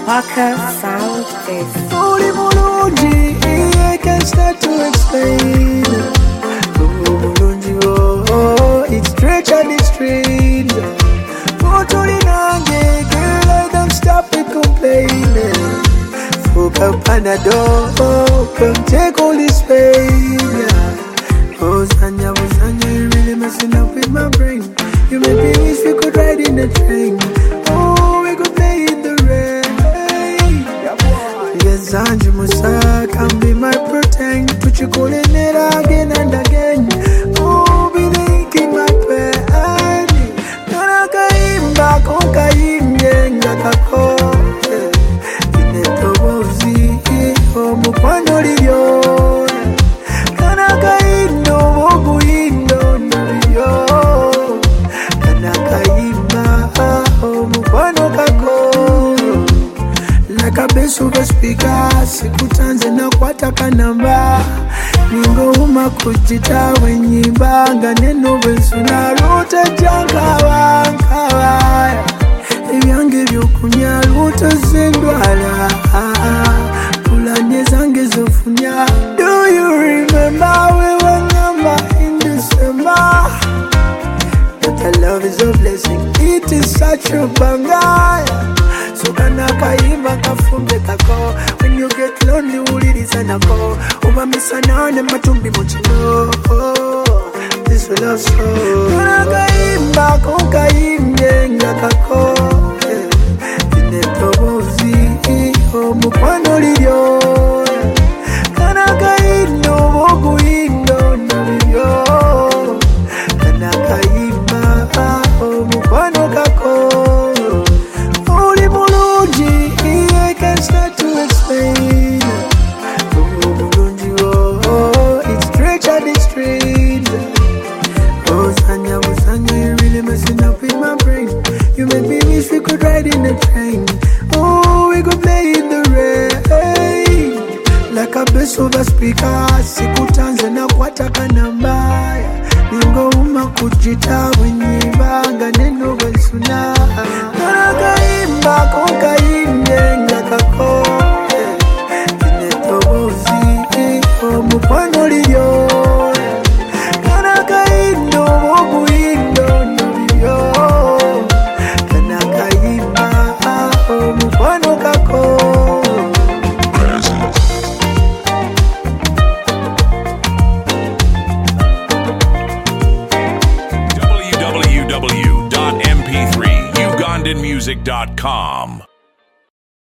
Walker Sound is Holy Mulunji, I can start to explain. Mulunji, oh, it's treachery street. Totally nange, girl, I don't stop it complaining. Fuka Panadol, come take all this pain. Oh, Zanya, you really messing up with my brain. You made me wish we could ride in the train. Oh, we could play in the rain. Yes, Zanji Musa can be my pretend. Put you calling it again and again. Oh, be thinking my pain. Naka imba konka imyenga kako. Inetobozi omukwano liyo. Kanaka ino wogu ino nuriyo. Kanaka imba omukwano kako. Like a bass over speaker, sikutanze na kwataka namba. Ningo uma kujita wenyimba, nganeno wensuna ruta jankawa, nkawa. Ebyange byokunya ruta zendwala, kulanye zange zofunya. Do you remember we were number in December? That love is a blessing, it is such a banger. So kanaka ima kafumbe kako. When you get lonely uliriza nako. Uba misana ne matumbi mochino. This will also kanaka ima konka imyenga kako. Inetobozi omukwano liyo. Kanaka ino wogu ino nabibyo. Kanaka ima omukwano kako. I can start to explain. Oh, it's treachery street. Oh, Sanya, you really messing up with my brain. You made me wish we could ride in the train. Oh, we could play in the rain. Like a bass over speaker, sikutanze na kwataka nambaya. Ningo uma kujita wenyimba, nganeno wensuna. Kanaka imba konka imyenga kako. Inetobozi omukwano liyo. Kanaka ino wogu ino nuriyo. Kanaka imba omukwano kako. www.mp3ugandanmusic.com